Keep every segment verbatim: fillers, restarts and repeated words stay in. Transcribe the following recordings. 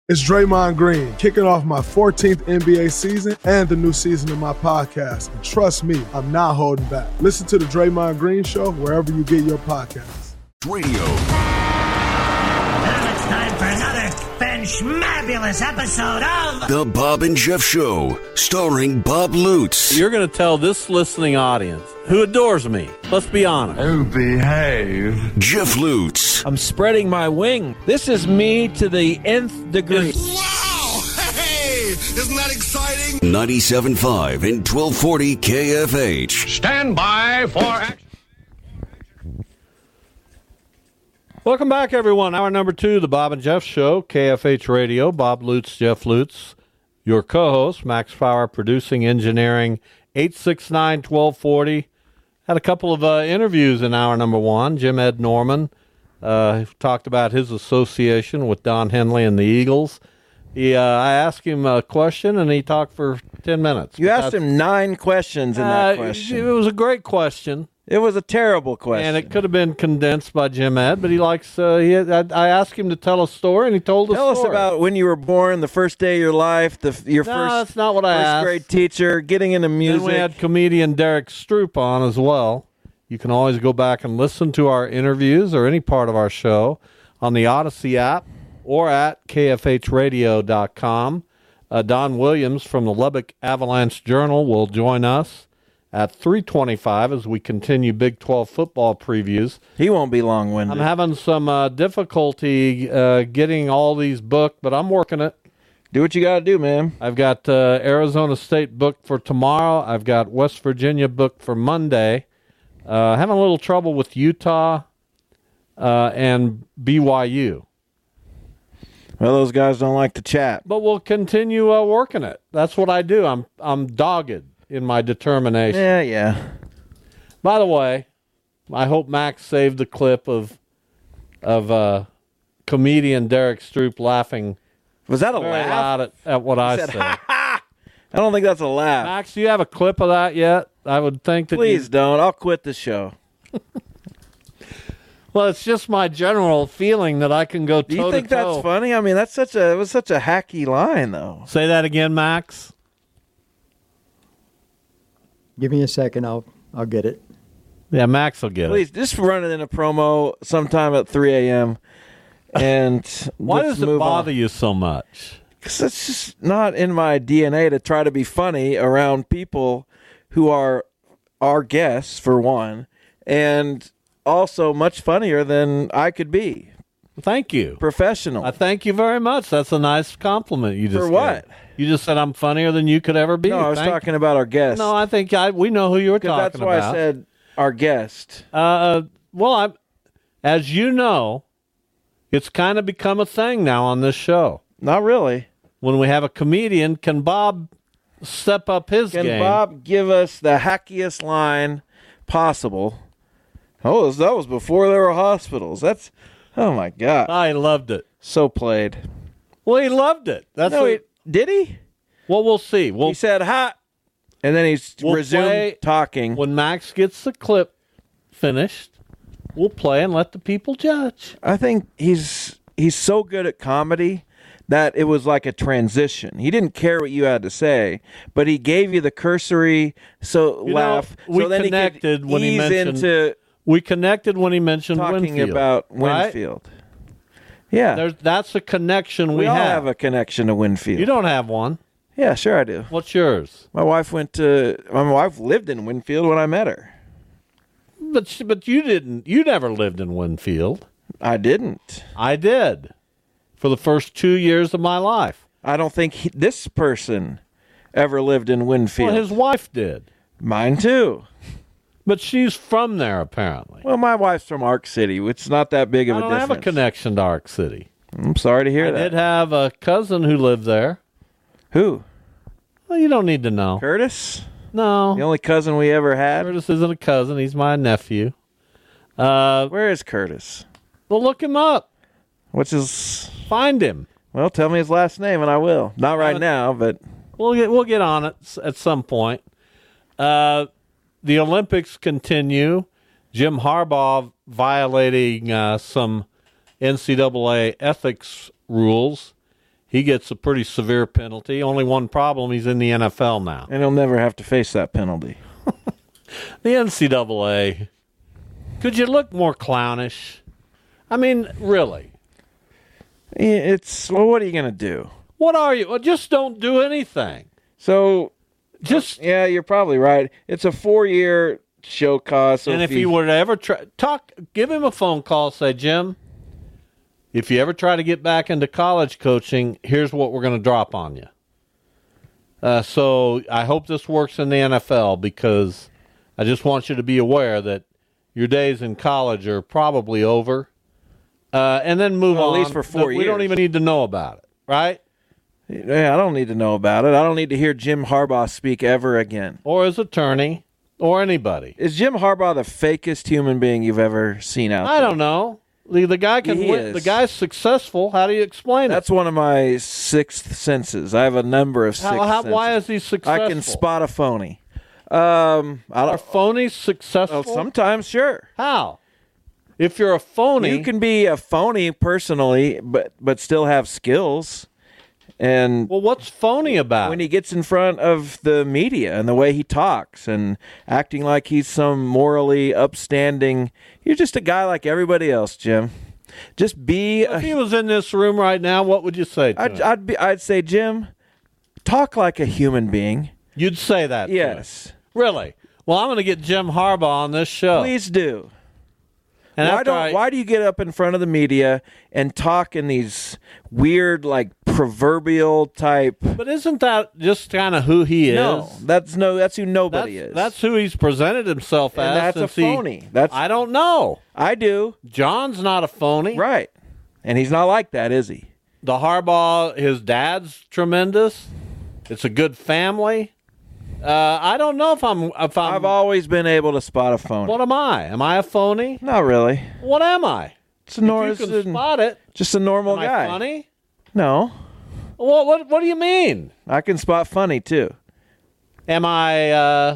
It's Draymond Green, kicking off my fourteenth N B A season and the new season of my podcast. And trust me, I'm not holding back. Listen to the Draymond Green Show wherever you get your podcasts. Radio. Now it's time for another fanschmabulous episode of The Bob and Jeff Show, starring Bob Lutz. You're going to tell this listening audience, who adores me, let's be honest. Oh, behave. Jeff Lutz. I'm spreading my wing. This is me to the nth degree. Wow! Hey! Isn't that exciting? ninety-seven point five and twelve forty K F H. Stand by for action. Welcome back, everyone. Hour number two, the Bob and Jeff Show, K F H Radio. Bob Lutz, Jeff Lutz, your co-host. Max Power, producing, engineering, eight six nine, twelve forty. Had a couple of uh, interviews in hour number one. Jim Ed Norman uh, talked about his association with Don Henley and the Eagles. He, uh, I asked him a question, and he talked for ten minutes. You asked him nine questions in that uh, question. It was a great question. It was a terrible question. And it could have been condensed by Jim Ed, but he likes, uh, he had, I, I asked him to tell a story, and he told a Tell story. us about when you were born, the first day of your life, the your No, first, that's not what I first asked. grade teacher, getting into music. Then we had comedian Derek Stroop on as well. You can always go back and listen to our interviews or any part of our show on the Odyssey app or at K F H radio dot com. Uh, Don Williams from the Lubbock Avalanche Journal will join us at three twenty-five as we continue Big twelve football previews. He won't be long-winded. I'm having some uh, difficulty uh, getting all these booked, but I'm working it. Do what you got to do, man. I've got uh, Arizona State booked for tomorrow. I've got West Virginia booked for Monday. Uh, having a little trouble with Utah uh, and B Y U. Well, those guys don't like to chat. But we'll continue uh, working it. That's what I do. I'm I'm dogged in my determination. Yeah, yeah. By the way, I hope Max saved the clip of of uh, comedian Derek Stroop laughing. Was that a very laugh? loud at, at what I said, said. Ha, ha! I don't think that's a laugh. Max, do you have a clip of that yet? I would think that. Please you... don't. I'll quit the show. Well, it's just my general feeling that I can go toe to toe. Do you think that's funny? I mean, that's such a it was such a hacky line, though. Say that again, Max. Give me a second. I'll I'll get it. Yeah, Max will get Please, it. just run it in a promo sometime at three a.m. And why let's does it move bother on. you so much? Because it's just not in my D N A to try to be funny around people who are our guests, for one, and also much funnier than I could be. Thank you. Professional. I thank you very much. That's a nice compliment you just For what? gave. You just said I'm funnier than you could ever be. No, I was Thank talking about our guest. No, I think I we know who you were talking that's why about. I said our guest. Uh, well, I, as you know, it's kind of become a thing now on this show. Not really. When we have a comedian, can Bob step up his Can game? Bob give us the hackiest line possible? Oh, that was before there were hospitals. That's, oh my God. I loved it. So played. Well, he loved it. That's no, a, he, did he? Well, we'll see. We'll, he said, hot. And then he's we'll resumed play, talking. When Max gets the clip finished, we'll play and let the people judge. I think he's he's so good at comedy that it was like a transition. He didn't care what you had to say, but he gave you the cursory so You laugh. know, we so then connected he could when he ease mentioned into we connected when he mentioned talking Winfield, about right? Winfield. Yeah, There's, that's a connection we, we all have. have a connection to Winfield. You don't have one. Yeah, sure I do. What's yours? My wife went to. My wife lived in Winfield when I met her. But she- but you didn't. You never lived in Winfield. I didn't. I did for the first two years of my life. I don't think he, this person ever lived in Winfield. Well, his wife did. Mine too. But she's from there, apparently. Well, my wife's from Ark City. It's not that big of I a don't difference. have a connection to Ark City. I'm sorry to hear I that. did have a cousin who lived there. Who? Well, you don't need to know. Curtis? No. The only cousin we ever had? Curtis isn't a cousin. He's my nephew. Uh, Where is Curtis? well, look him up. What's his... Find him. Well, tell me his last name and I will. Not right Uh, now, but... We'll get we'll get on it s- at some point. Uh, the Olympics continue. Jim Harbaugh violating uh, some N C double A ethics rules. he gets a pretty severe penalty. Only one problem, he's in the N F L now. And he'll never have to face that penalty. The N C double A, could you look more clownish? I mean, really. It's, well, what are you going to do? What are you? Well, just don't do anything. So, just yeah, you're probably right. It's a four-year show cause. So and if he, he were to ever try, talk, give him a phone call, say, Jim, if you ever try to get back into college coaching, here's what we're going to drop on you. Uh, so I hope this works in the N F L because I just want you to be aware that your days in college are probably over. Uh, and then move well, on. At least for four we years. We don't even need to know about it, right? Yeah, I don't need to know about it. I don't need to hear Jim Harbaugh speak ever again. Or his attorney, or anybody. Is Jim Harbaugh the fakest human being you've ever seen out there? I don't know. The, the guy can He win. is. The guy's successful. How do you explain That's it? one of my sixth senses. I have a number of sixth How, how, senses. why is he successful? I can spot a phony. Um, I Are don't. phonies successful? Well, sometimes, sure. How? If you're a phony, You can be a phony personally, but but still have skills. And well, what's phony about when it? he gets in front of the media and the way he talks and acting like he's some morally upstanding, you're just a guy like everybody else, Jim. Just be. If A, he was in this room right now, what would you say to I'd, him? I'd be. I'd say, Jim, talk like a human being. You'd say that to him. Yes. Really? Well, I'm going to get Jim Harbaugh on this show. Please do. And why after don't? I- Why do you get up in front of the media and talk in these weird, like proverbial type? But isn't that just kind of who he is? No, that's no. That's who nobody that's, is. That's who he's presented himself And as. that's a since he- phony. That's I don't know. I do. John's not a phony. Right, and he's not like that, is he? The Harbaugh, his dad's tremendous. It's a good family. Uh, I don't know if I'm. If I'm. I've always been able to spot a phony. What am I? Am I a phony? Not really. What am I? It's a nor- If you can spot it. Just a normal Am guy. I funny? No, What? What? What do you mean? I can spot funny too. Am I? Uh,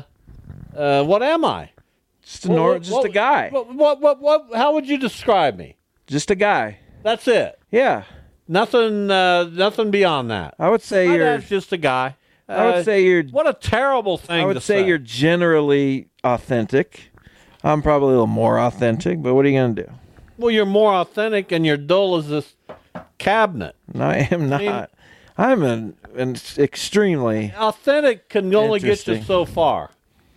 uh, what am I? Just a nor- What- just what- a guy. What, what? What? What? How would you describe me? Just a guy. That's it. Yeah, Nothing. Uh, nothing beyond that. I would say My you're. dad's just a guy. I would Uh, say you're. What a terrible thing I would to say, you're generally authentic. I'm probably a little more authentic, but what are you going to do? Well, you're more authentic, and you're dull as this cabinet. No, I am not. mean- I'm an, an extremely. Authentic can only get you Interesting. so far.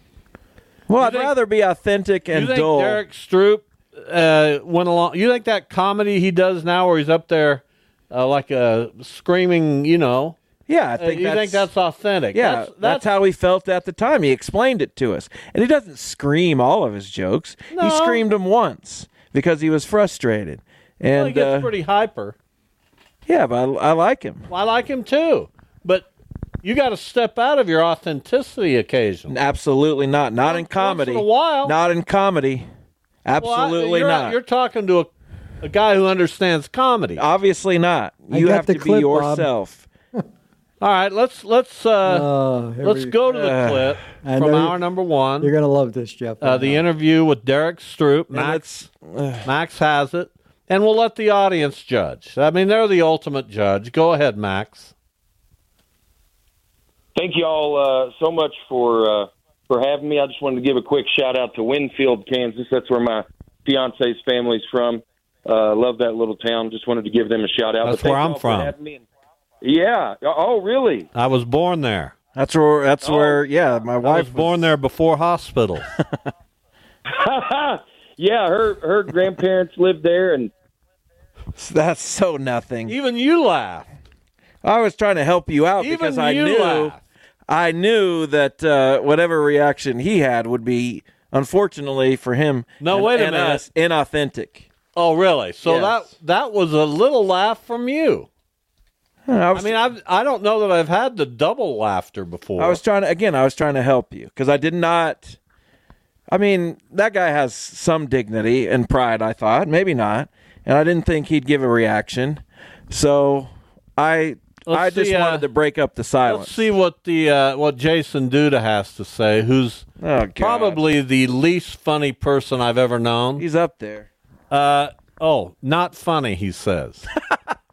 Well, You I'd think- rather be authentic and you think dull. Derek Stroop uh, went along? You think that comedy he does now, where he's up there uh, like a screaming, you know? yeah, I Uh, think you that's, think that's authentic? Yeah, that's, that's, that's, how he felt at the time. He explained it to us, and he doesn't scream all of his jokes. No. He screamed them once because he was frustrated. And well, he gets uh, pretty hyper. yeah, but I, I like him. Well, I like him too, but you got to step out of your authenticity occasionally. Absolutely not. Not in Once comedy. in a while. Not in comedy. Well, I- Absolutely you're, not. You're talking to a, a guy who understands comedy. Obviously not. I You got have the to clip, be Bob. yourself. All right, let's let's uh, Oh, here let's we- go to the Uh, clip I from know hour you- number one. You're gonna love this, Jeff. Uh, the interview with Derek Stroop. And Max, Max has it, and we'll let the audience judge. I mean, they're the ultimate judge. Go ahead, Max. Thank you all uh, so much for uh, for having me. I just wanted to give a quick shout out to Winfield, Kansas. That's where my fiance's family's from. Uh, love that little town. Just wanted to give them a shout out. That's But thank where I'm y'all for from. having me. Yeah. Oh, really? I was born there. That's where. That's Oh. where. Yeah, my I wife was born there before hospital. Yeah, her her grandparents lived there, and That's so nothing. Even you laugh. I was trying to help you out Even because I you knew. laugh. I knew that uh, whatever reaction he had would be, unfortunately for him, No, and, wait a and minute. us, inauthentic. Oh, really? So Yes. that that was a little laugh from you. I was, I mean, I've, I don't know that I've had the double laughter before. I was trying to again. I was trying to help you because I did not. I mean, that guy has some dignity and pride. I thought maybe not, and I didn't think he'd give a reaction. So I, Let's I just see, uh, wanted to break up the silence. Let's see what the uh, what Jason Duda has to say. Who's Oh, God. probably the least funny person I've ever known. He's up there. Uh, oh, not funny, he says.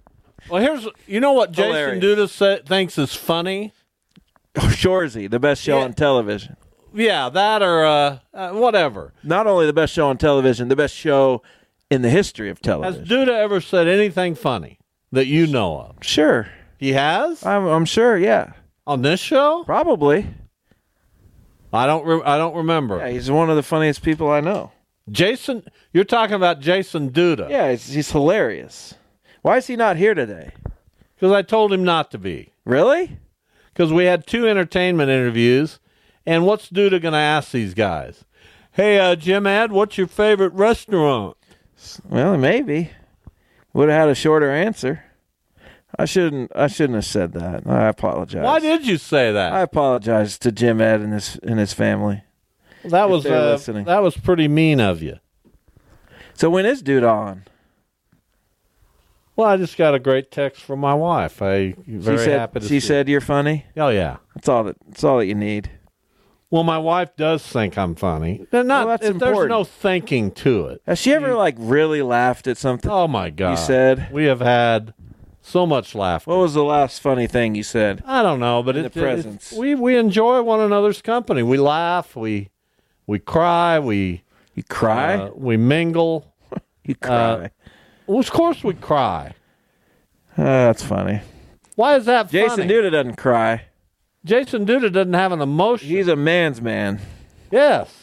Well, here's you know what Jason Hilarious. Duda sa- thinks is funny. Shorzy, the best show Yeah. on television. Yeah, that or uh, uh, whatever. Not only the best show on television, the best show in the history of Has television. Duda ever said anything funny that you know of? Sure. He has I'm, I'm sure, yeah. on this show. Probably. I don't. Re- I don't remember. Yeah, he's one of the funniest people I know. Jason, you're talking about Jason Duda. Yeah, he's, he's hilarious. Why is he not here today? Because I told him not to be. Really? Because we had two entertainment interviews, and what's Duda going to ask these guys? Hey, uh, Jim Ad, what's your favorite restaurant? Well, maybe. Would have had a shorter answer. I shouldn't. I shouldn't have said that. I apologize. Why did you say that? I apologize to Jim Ed and his and his family. that if was they're uh, listening. that was pretty mean of you. So when is Dude on? Well, I just got a great text from my wife. I very she said, happy to She see said you're funny. it. Oh yeah. That's all that. That's all that you need. Well, my wife does think I'm funny. They're not. Well, that's there's important. no thinking to it. Has she ever like really laughed at something? Oh my God! You said? We have had so much laughter. What was the last funny thing you said? I don't know, but In it, the it- presence. it's- we we enjoy one another's company. We laugh. We we cry. We You cry? uh, we mingle. you cry. Well, of course, we cry. Uh, that's funny. Why is that Jason funny? Duda doesn't cry. Jason Duda doesn't have an emotion. He's a man's man. yes.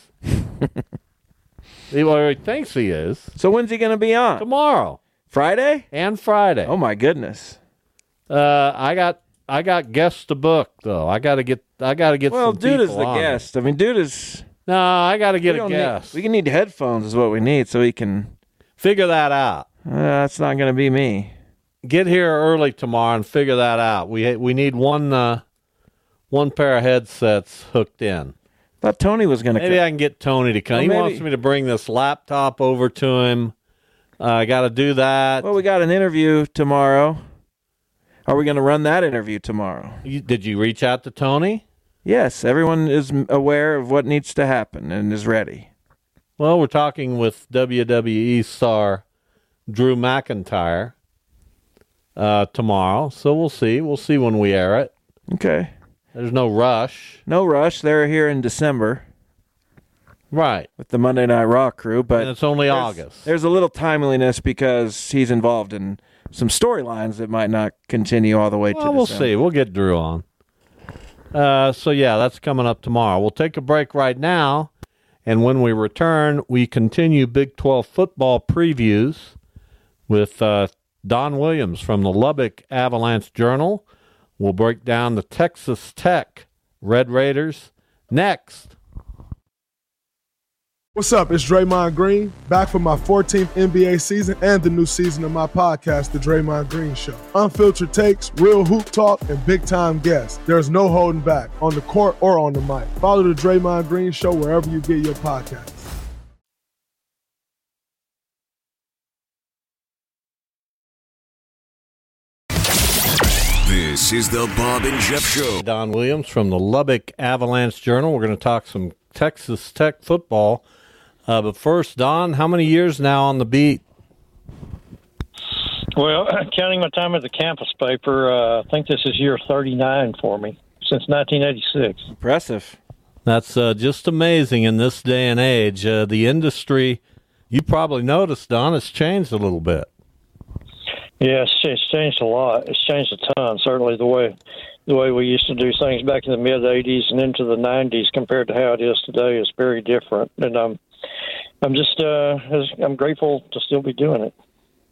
he, well, he thinks he is. So when's he going to be on? Tomorrow Friday? and Friday. Oh my goodness. Uh, I got I got guests to book though. I got to get I got to get Well, some Duda's people the on. guest. I mean, Duda's. No, I got to get we a don't guest. Need, we can need headphones is what we need so he can. Figure that out. Uh, that's not going to be me. Get here early tomorrow and figure that out. We we need one uh, one pair of headsets hooked in. Thought Tony was going to. Maybe I can get Tony to come. Well, he maybe- wants me to bring this laptop over to him. Uh, I got to do that. Well, we got an interview tomorrow. Are we going to run that interview tomorrow? You, did you reach out to Tony? Yes, everyone is m- aware of what needs to happen and is ready. Well, we're talking with W W E star Drew McIntyre uh, tomorrow, so we'll see. We'll see when we air it. Okay. There's no rush. No rush. They're here in December Right. with the Monday Night Raw crew, but And it's only there's, August. There's a little timeliness because he's involved in some storylines that might not continue all the way Well, to we'll December. see. We'll get Drew on. Uh, so, yeah, that's coming up tomorrow. We'll take a break right now, and when we return, we continue Big twelve football previews with uh, Don Williams from the Lubbock Avalanche Journal. We'll break down the Texas Tech Red Raiders next. What's up? It's Draymond Green, back for my fourteenth N B A season and the new season of my podcast, The Draymond Green Show. Unfiltered takes, real hoop talk, and big-time guests. There's no holding back, on the court or on the mic. Follow The Draymond Green Show wherever you get your podcasts. This is the Bob and Jeff Show. Don Williams from the Lubbock Avalanche Journal. We're going to talk some Texas Tech football. Uh, but first, Don, how many years now on the beat? Well, counting my time at the campus paper, uh, I think this is year thirty-nine for me, since nineteen eighty-six. Impressive. That's uh, just amazing in this day and age. Uh, the industry, you probably noticed, Don, it's changed a little bit. Yeah, it's, it's changed a lot. It's changed a ton, certainly the way the way we used to do things back in the mid-eighties and into the nineties compared to how it is today is very different. And I'm, I'm just uh, I'm grateful to still be doing it.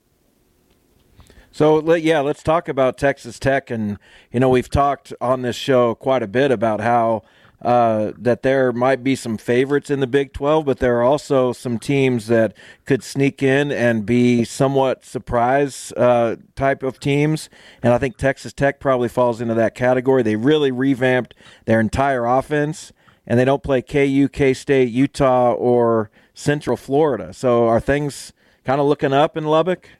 So, let- yeah, let's talk about Texas Tech. And, you know, we've talked on this show quite a bit about how uh, that there might be some favorites in the Big twelve, but there are also some teams that could sneak in and be somewhat surprise uh, type of teams. And I think Texas Tech probably falls into that category. They really revamped their entire offense, and they don't play K U, K-State, Utah, or Central Florida. So are things kind of looking up in Lubbock?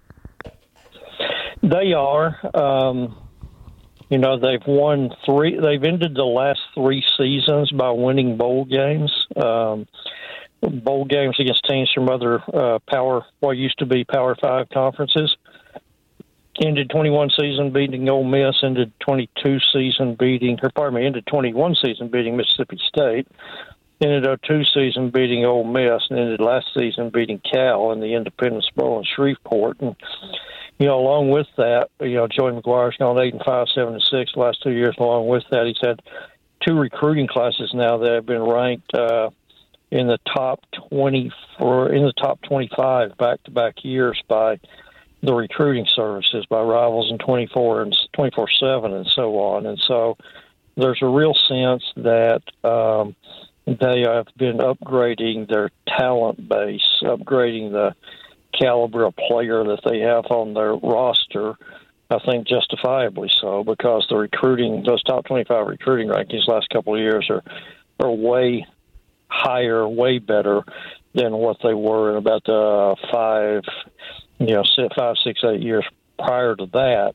They are. Um, you know, they've won three. They've ended the last three seasons by winning bowl games. Um, bowl games against teams from other uh, power, what used to be Power Five conferences. ended twenty-one season beating Ole Miss, ended twenty-two season beating, or pardon me, ended twenty-one season beating Mississippi State, ended oh two season beating Ole Miss, and ended last season beating Cal in the Independence Bowl in Shreveport. And, you know, along with that, you know, Joey McGuire's gone eight and five, seven and six the last two years. Along with that, he's had two recruiting classes now that have been ranked uh, in the top twenty for in the top twenty-five back-to-back years by the recruiting services, by Rivals and twenty-four and twenty-four seven and so on. And so there's a real sense that um, they have been upgrading their talent base, upgrading the caliber of player that they have on their roster, I think justifiably so, because the recruiting, those top twenty-five recruiting rankings last couple of years are, are way higher, way better than what they were in about the five, you know, five, six, eight years prior to that.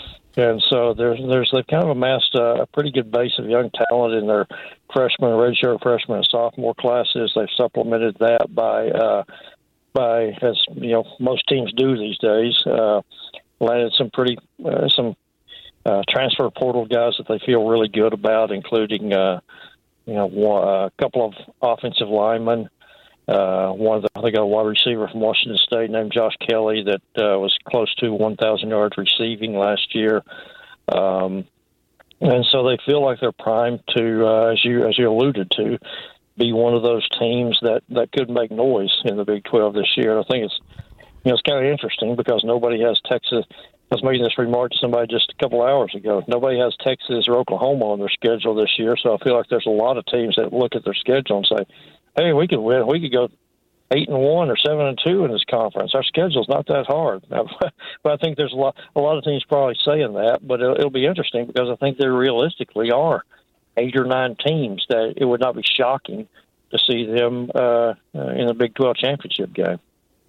And so there's, there's they've kind of amassed a, a pretty good base of young talent in their freshman, redshirt freshman, and sophomore classes. They've supplemented that by, uh, by as you know, most teams do these days. Uh, landed some pretty uh, some uh, transfer portal guys that they feel really good about, including uh, you know one, a couple of offensive linemen. Uh, one of the, I think a wide receiver from Washington State named Josh Kelly that uh, was close to one thousand yards receiving last year. Um, and so they feel like they're primed to, uh, as you as you alluded to, be one of those teams that, that could make noise in the Big twelve this year. I think it's you know it's kind of interesting because nobody has Texas. I was making this remark to somebody just a couple of hours ago. Nobody has Texas or Oklahoma on their schedule this year, so I feel like there's a lot of teams that look at their schedule and say, hey, we could win. We could go eight and one or seven and two in this conference. Our schedule's not that hard. But I think there's a lot, a lot of teams probably saying that. But it'll, it'll be interesting because I think there realistically are eight or nine teams that it would not be shocking to see them uh, in the Big twelve championship game.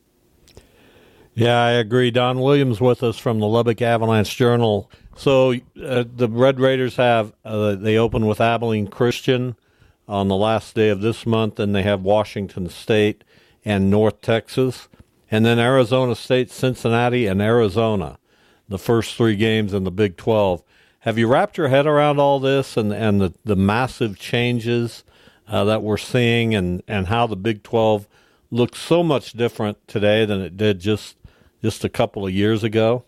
Yeah, I agree. Don Williams with us from the Lubbock Avalanche Journal. So uh, the Red Raiders have uh, they open with Abilene Christian on the last day of this month, and they have Washington State and North Texas, and then Arizona State, Cincinnati, and Arizona, the first three games in the Big twelve. Have you wrapped your head around all this and, and the, the massive changes uh, that we're seeing and, and how the Big twelve looks so much different today than it did just just a couple of years ago?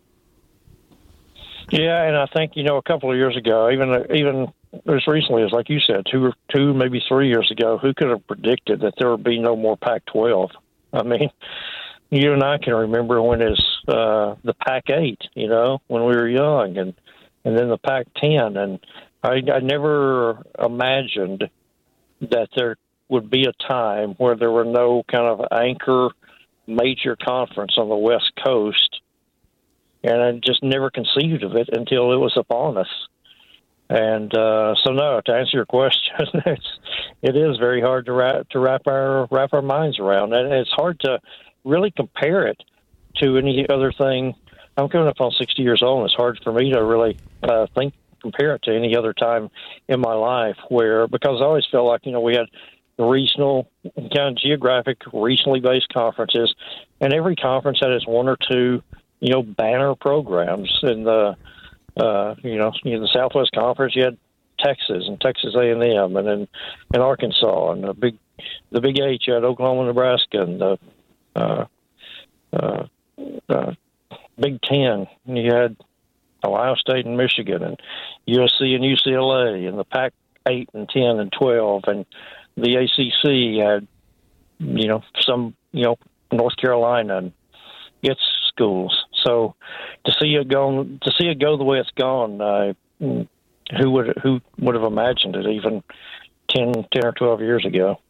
Yeah, and I think, you know, a couple of years ago, even even as recently as, like you said, two or two, maybe three years ago, who could have predicted that there would be no more Pac twelve? I mean, you and I can remember when it's uh, the Pac eight, you know, when we were young, and, and then the Pac ten. And I, I never imagined that there would be a time where there were no kind of anchor major conference on the West Coast. And I just never conceived of it until it was upon us. And uh, so, no, to answer your question, it's, it is very hard to wrap to wrap our wrap our minds around, and it's hard to really compare it to any other thing. I'm coming up on sixty years old, and it's hard for me to really uh, think compare it to any other time in my life where, because I always felt like, you know, we had regional, kind of geographic, regionally based conferences, and every conference had its one or two, you know, banner programs. In the, uh, you know, in the Southwest Conference, you had Texas and Texas A and M, and then in Arkansas, and the big, the Big Eight, you had Oklahoma, Nebraska, and the uh, uh, uh, Big Ten. And you had Ohio State and Michigan, and U S C and U C L A, and the Pac eight and ten and twelve, and the A C C had, you know, some, you know, North Carolina and its schools. So to see it go, to see it go the way it's gone, uh, who would who would have imagined it even ten, ten or twelve years ago?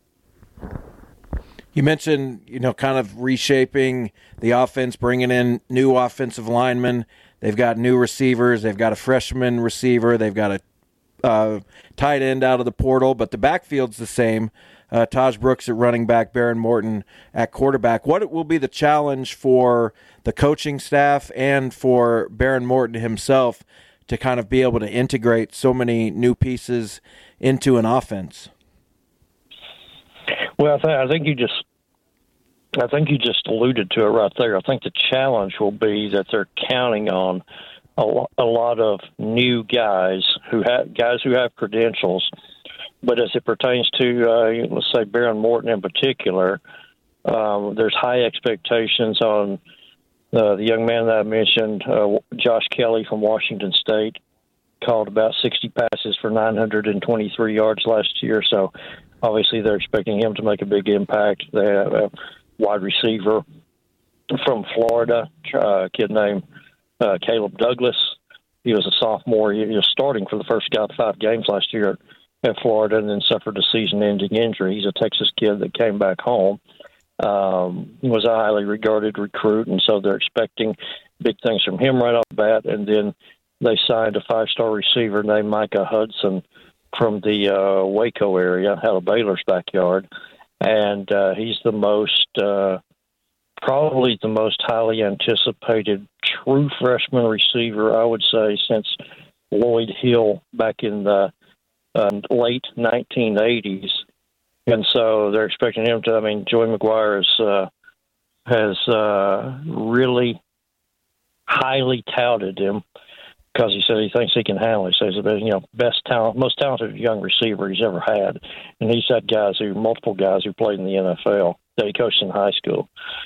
You mentioned, you know, kind of reshaping the offense, bringing in new offensive linemen. They've got new receivers. They've got a freshman receiver. They've got a uh, tight end out of the portal, but the backfield's the same. Uh, Taj Brooks at running back, Baron Morton at quarterback. What will be the challenge for the coaching staff and for Baron Morton himself to kind of be able to integrate so many new pieces into an offense? Well, I, th- I think you just I think you just alluded to it right there. I think the challenge will be that they're counting on a, a lot of new guys who have guys who have credentials, but as it pertains to uh, let's say Baron Morton in particular, um, there's high expectations on uh, the young man that I mentioned, uh, Josh Kelly from Washington State, called about sixty passes for nine hundred twenty-three yards last year. So obviously they're expecting him to make a big impact. They have a wide receiver from Florida, a kid named uh, Caleb Douglas. He was a sophomore. He was starting for the first five games last year at Florida and then suffered a season-ending injury. He's a Texas kid that came back home. Um, he was a highly regarded recruit, and so they're expecting big things from him right off the bat. And then they signed a five-star receiver named Micah Hudson from the uh, Waco area, out of Baylor's backyard. And uh, he's the most, uh, probably the most highly anticipated true freshman receiver, I would say, since Lloyd Hill back in the uh, late nineteen eighties. And so they're expecting him to, I mean, Joey McGuire is, uh, has uh, really highly touted him because he said he thinks he can handle it. He says he's the you know, best talent, most talented young receiver he's ever had. And he's had guys who, multiple guys who played in the N F L that he coached in high school.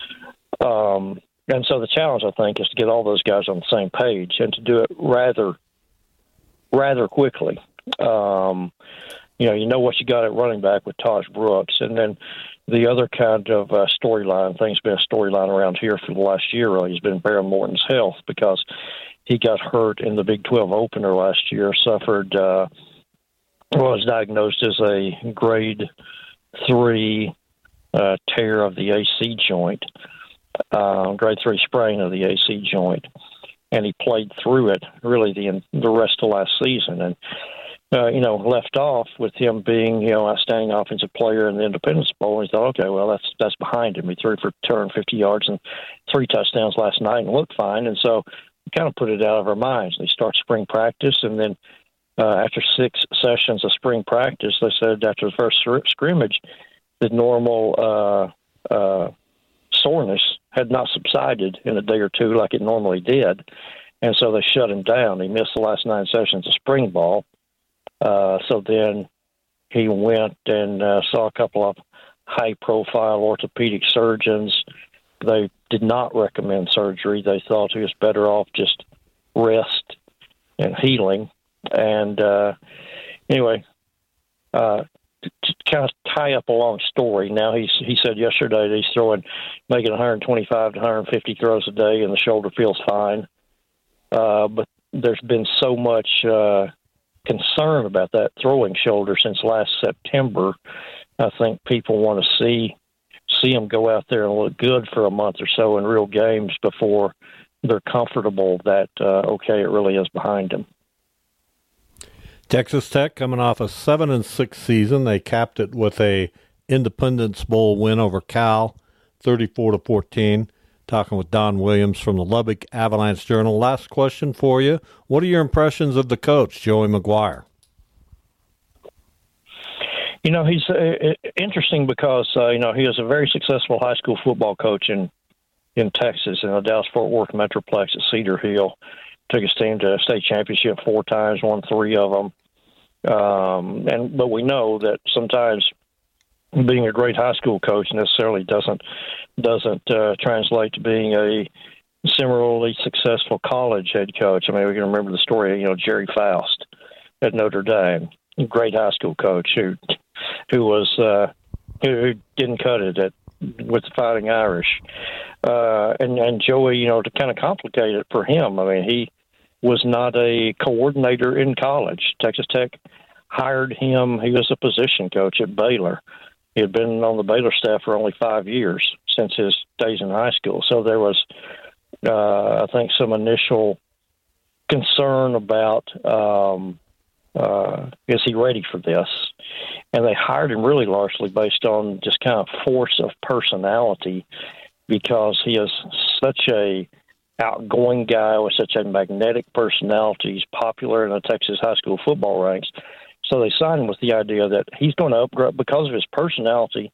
Um, and so the challenge, I think, is to get all those guys on the same page and to do it rather, rather quickly. Um, you know, you know what you got at running back with Taj Brooks. And then the other kind of uh, storyline, thing's been a storyline around here for the last year, really, has been Baron Morton's health, because he got hurt in the Big twelve opener last year, suffered, uh, was diagnosed as a grade three uh, tear of the A C joint, uh, grade three sprain of the A C joint. And he played through it really the, the rest of last season. And, uh, you know, left off with him being, you know, outstanding offensive player in the Independence Bowl. And he thought, okay, well, that's that's behind him. He threw for two hundred fifty yards and three touchdowns last night and looked fine. And so kind of put it out of our minds. They start spring practice, and then uh, after six sessions of spring practice, they said after the first scrimmage, the normal uh, uh, soreness had not subsided in a day or two like it normally did, and so they shut him down. He missed the last nine sessions of spring ball. Uh, so then he went and uh, saw a couple of high-profile orthopedic surgeons. They did not recommend surgery. They thought he was better off just rest and healing. And uh, anyway, uh, to, to kind of tie up a long story, now he's, he said yesterday that he's throwing, making one hundred twenty-five to one hundred fifty throws a day, and the shoulder feels fine. Uh, but there's been so much uh, concern about that throwing shoulder since last September. I think people want to see see him go out there and look good for a month or so in real games before they're comfortable that, uh, okay, it really is behind him. Texas Tech coming off a seven and six season. They capped it with a Independence Bowl win over Cal, thirty-four to fourteen. Talking with Don Williams from the Lubbock Avalanche Journal. Last question for you. What are your impressions of the coach, Joey McGuire? You know, he's uh, interesting because, uh, you know, he was a very successful high school football coach in, in Texas, in the Dallas-Fort Worth Metroplex at Cedar Hill. Took his team to a state championship four times, won three of them. Um, and but we know that sometimes being a great high school coach necessarily doesn't doesn't uh, translate to being a similarly successful college head coach. I mean, we can remember the story of, you know, Jerry Faust at Notre Dame, great high school coach who who was uh, who didn't cut it at with the Fighting Irish, uh, and and Joey, you know, to kind of complicate it for him. I mean, he was not a coordinator in college. Texas Tech hired him. He was a position coach at Baylor. He had been on the Baylor staff for only five years since his days in high school. So there was, uh, I think, some initial concern about um, uh, is he ready for this? And they hired him really largely based on just kind of force of personality, because he is such a outgoing guy with such a magnetic personality. He's popular in the Texas high school football ranks. So they signed him with the idea that he's going to upgrade because of his personality.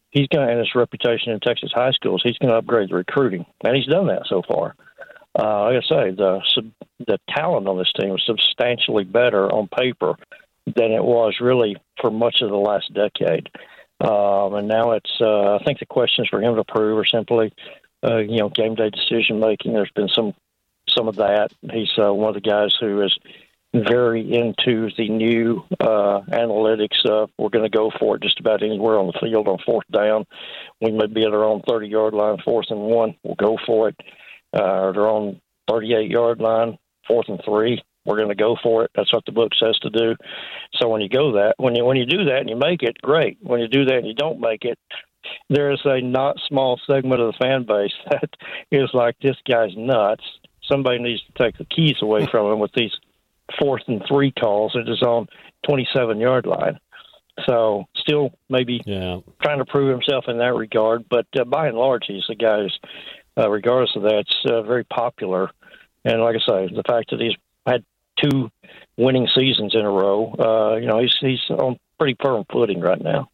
he's going to, and his reputation in Texas high schools, he's going to upgrade the recruiting, and he's done that so far. Uh, like I say, the the talent on this team was substantially better on paper than it was really for much of the last decade. Um, and now it's, uh, I think the questions for him to prove are simply, uh, you know, game day decision making. There's been some some of that. He's uh, one of the guys who is very into the new uh, analytics of we're going to go for it just about anywhere on the field on fourth down. We may be at our own thirty-yard line, fourth and one. We'll go for it. Uh, or their own thirty-eight-yard line, fourth and three. We're going to go for it. That's what the book says to do. So when you go that, when you when you do that and you make it, great. When you do that and you don't make it, there is a not small segment of the fan base that is like, this guy's nuts. Somebody needs to take the keys away from him with these fourth and three calls at his own twenty-seven-yard line. So still maybe yeah. trying to prove himself in that regard. But uh, by and large, he's a guy who's, uh, regardless of that, it's uh, very popular. And like I say, the fact that he's had two winning seasons in a row, uh, you know, he's he's on pretty firm footing right now.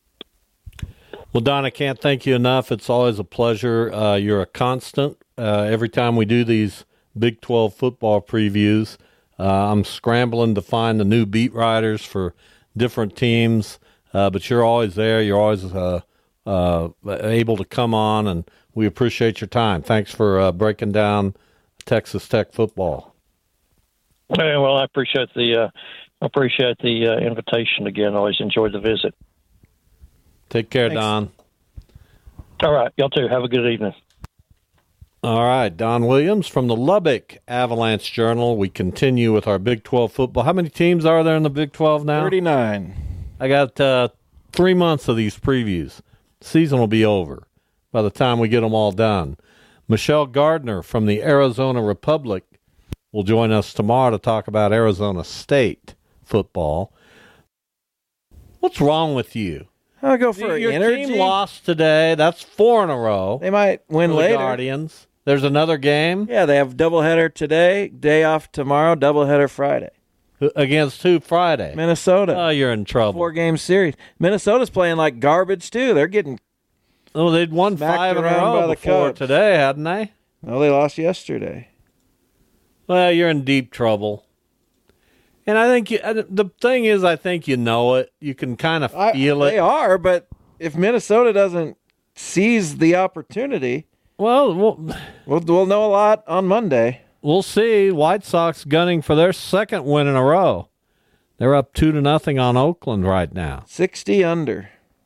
Well, Don, I can't thank you enough. It's always a pleasure. Uh, you're a constant. Uh, every time we do these Big twelve football previews, uh, I'm scrambling to find the new beat writers for different teams, uh, but you're always there. You're always uh, uh, able to come on, and we appreciate your time. Thanks for uh, breaking down Texas Tech football. Hey, well, I appreciate the uh, appreciate the uh, invitation again. Always enjoyed the visit. Take care, Thanks. Don. All right, y'all too. Have a good evening. All right, Don Williams from the Lubbock Avalanche Journal. We continue with our Big twelve football. How many teams are there in the Big twelve now? thirty-nine. I got uh, three months of these previews. Season will be over by the time we get them all done. Michelle Gardner from the Arizona Republic will join us tomorrow to talk about Arizona State football. What's wrong with you? I'll go for Your energy. team lost today. That's four in a row. They might win the later. Guardians. There's another game. Yeah, they have doubleheader today, day off tomorrow, doubleheader Friday. Against who Friday? Minnesota. Oh, you're in trouble. Four-game series. Minnesota's playing like garbage, too. They're getting Oh, they'd won smacked five in a around by row the before Cubs. today, hadn't they? No, they lost yesterday. Well, you're in deep trouble. And I think you, the thing is, I think you know it. You can kind of feel I, it. They are, but if Minnesota doesn't seize the opportunity, well, we'll, we'll, we'll know a lot on Monday. We'll see. White Sox gunning for their second win in a row. They're up two to nothing on Oakland right now. sixty under.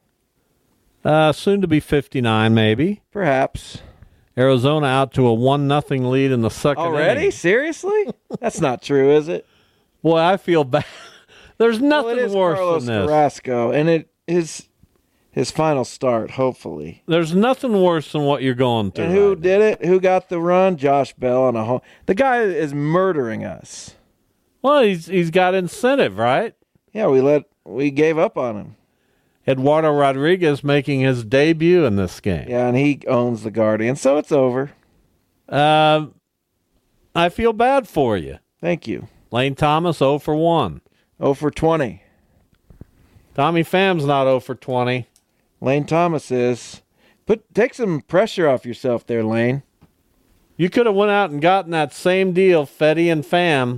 Uh, soon to be fifty-nine, maybe. Perhaps. Arizona out to a one nothing lead in the second Already? inning. Seriously? That's not true, is it? Boy, I feel bad. There's nothing well, it is worse Carlos than this. Carrasco, and it is his final start, hopefully. There's nothing worse than what you're going through. And who right did it? Who got the run? Josh Bell on a home. The guy is murdering us. Well, he's he's got incentive, right? Yeah, we let we gave up on him. Eduardo Rodriguez making his debut in this game. Yeah, and he owns the Guardian, so it's over. Uh, I feel bad for you. Thank you. Lane Thomas zero for one. zero for twenty. Tommy Pham's not zero for twenty. Lane Thomas is. Put take some pressure off yourself there, Lane. You could have went out and gotten that same deal, Fetty and Pham,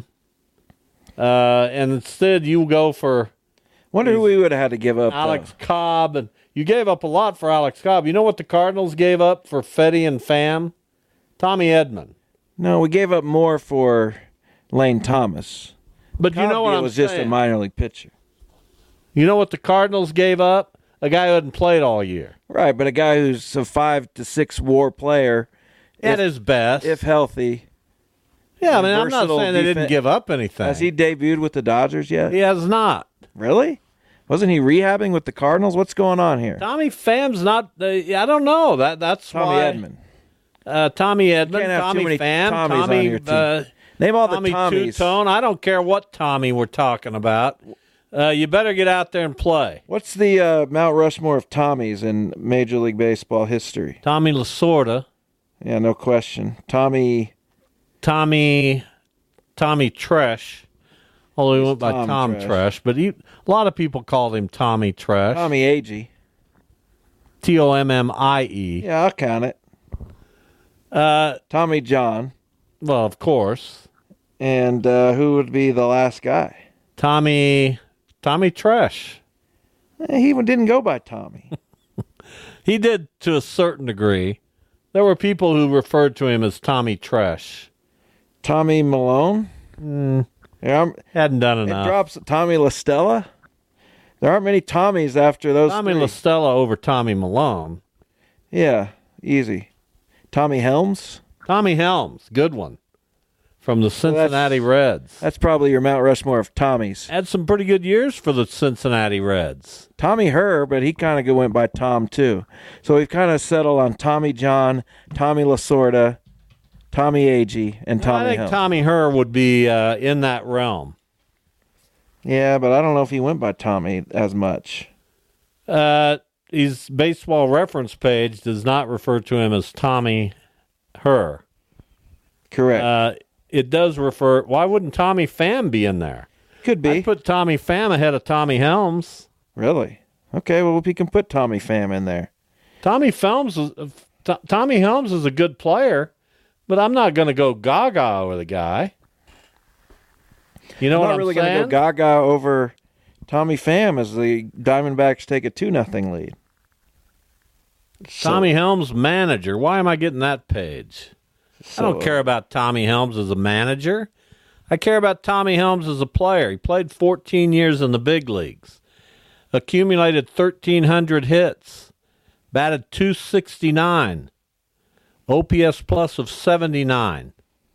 uh, and instead you go for Wonder who we would have had to give up. Alex though. Cobb, and you gave up a lot for Alex Cobb. You know what the Cardinals gave up for Fetty and Pham? Tommy Edman. No, we gave up more for Lane Thomas. But you Cobb know what deal I'm was saying. just a minor league pitcher. You know what the Cardinals gave up? A guy who hadn't played all year. Right, but a guy who's a five to six WAR player At if, his best. if healthy. Yeah, I mean, I'm not versatile saying they didn't defen- give up anything. Has he debuted with the Dodgers yet? He has not. Really? Wasn't he rehabbing with the Cardinals? What's going on here? Tommy Pham's not. Uh, I don't know. That that's Tommy why. Edman. Uh, Tommy Edman. Can't have Tommy too many Pham. Tommies Tommy. on your team. Uh, Name all Tommy the Tommies. Two-Tone. I don't care what Tommy we're talking about. Uh, you better get out there and play. What's the uh, Mount Rushmore of Tommies in Major League Baseball history? Tommy Lasorda. Yeah, no question. Tommy. Tommy. Tommy Tresh. Although he He's went by Tom Tom Tresh. Tresh, but he, a lot of people called him Tommy Tresh. Tommy Agee. T O M M I E. Yeah, I'll count it. Uh, Tommy John. Well, of course. And uh, who would be the last guy? Tommy, Tommy Tresh. He didn't go by Tommy. He did to a certain degree. There were people who referred to him as Tommy Tresh. Tommy Malone? Mm, yeah, I'm, hadn't done enough. It drops Tommy LaStella. There aren't many Tommies after those Tommy three. LaStella over Tommy Malone. Yeah, easy. Tommy Helms? Tommy Helms, good one. From the Cincinnati well, that's, Reds. That's probably your Mount Rushmore of Tommies. Had some pretty good years for the Cincinnati Reds. Tommy Herr, but he kind of went by Tom, too. So we've kind of settled on Tommy John, Tommy Lasorda, Tommy Agee, and Tommy well, I think Helms. Tommy Herr would be uh, in that realm. Yeah, but I don't know if he went by Tommy as much. Uh, his baseball reference page does not refer to him as Tommy Herr. Correct. Uh, it does refer. Why wouldn't Tommy Pham be in there? Could be. I'd put Tommy Pham ahead of Tommy Helms. Really? Okay, well, if you can put Tommy Pham in there. Tommy Helms is, uh, T- Tommy Helms is a good player, but I'm not going to go gaga over the guy. You know I'm what not I'm really saying? going to go gaga over Tommy Pham as the Diamondbacks take a two nothing lead. Tommy so, Helms, manager. Why am I getting that page? So, I don't care about Tommy Helms as a manager. I care about Tommy Helms as a player. He played fourteen years in the big leagues, accumulated thirteen hundred hits, batted two sixty-nine, O P S plus of seventy-nine.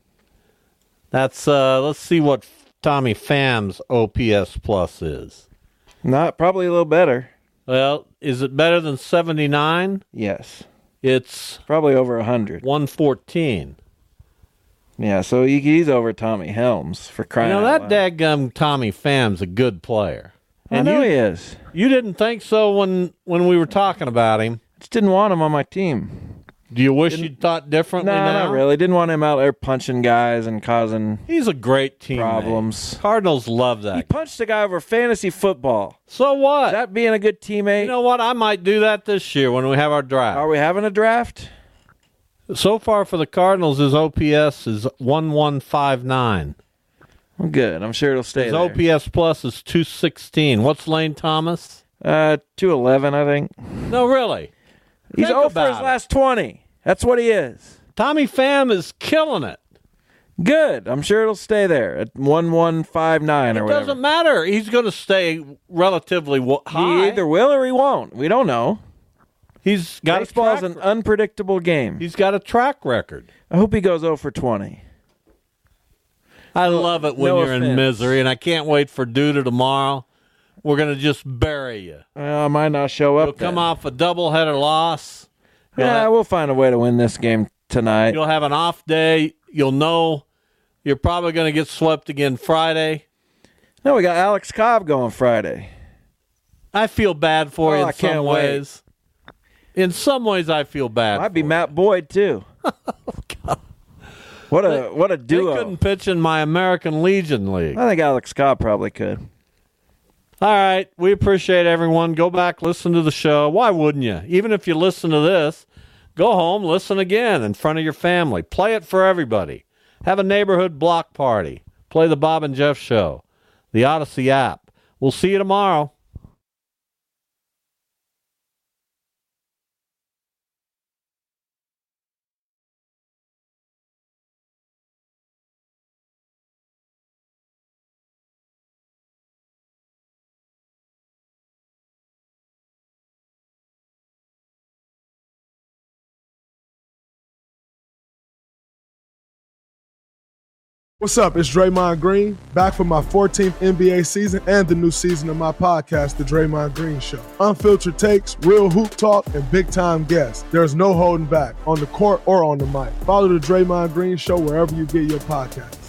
That's uh, let's see what Tommy Pham's O P S plus is. Not probably a little better. Well, is it better than seventy-nine? Yes. It's probably over one hundred. one fourteen. Yeah, so he's over Tommy Helms for crying out loud. You know, that dadgum Tommy Pham's a good player. And I know you, he is. You didn't think so when, when we were talking about him. Just didn't want him on my team. Do you wish didn't, you'd thought differently no, now? Not really. Didn't want him out there punching guys and causing He's a great teammate. Problems. Cardinals love that. He punched a guy over fantasy football. So what? Is that being a good teammate? You know what? I might do that this year when we have our draft. Are we having a draft? So far for the Cardinals, his O P S is one one five nine. Well, good. I'm sure it'll stay his there. O P S plus is two sixteen. What's Lane Thomas? Uh, two eleven, I think. No, really. He's Think oh for his it. last twenty. That's what he is. Tommy Pham is killing it. Good. I'm sure it'll stay there at one one five nine or it whatever. It doesn't matter. He's going to stay relatively high. He either will or he won't. We don't know. He's got Baseball's a an unpredictable game. He's got a track record. I hope he goes oh for twenty. I love it when no you're offense. in misery, and I can't wait for Duda tomorrow. We're going to just bury you. Well, I might not show up. You'll come then. off a doubleheader loss. You'll yeah, have, we'll find a way to win this game tonight. You'll have an off day. You'll know you're probably going to get swept again Friday. No, we got Alex Cobb going Friday. I feel bad for oh, you in I some can't ways. Wait. In some ways, I feel bad. Might for be you. Matt Boyd too. What a what a duo! They couldn't pitch in my American Legion League. I think Alex Cobb probably could. All right, we appreciate everyone. Go back, listen to the show. Why wouldn't you? Even if you listen to this, go home, listen again in front of your family. Play it for everybody. Have a neighborhood block party. Play the Bob and Jeff Show, the Odyssey app. We'll see you tomorrow. What's up? It's Draymond Green, back for my fourteenth N B A season and the new season of my podcast, The Draymond Green Show. Unfiltered takes, real hoop talk, and big-time guests. There's no holding back, on the court or on the mic. Follow The Draymond Green Show wherever you get your podcast.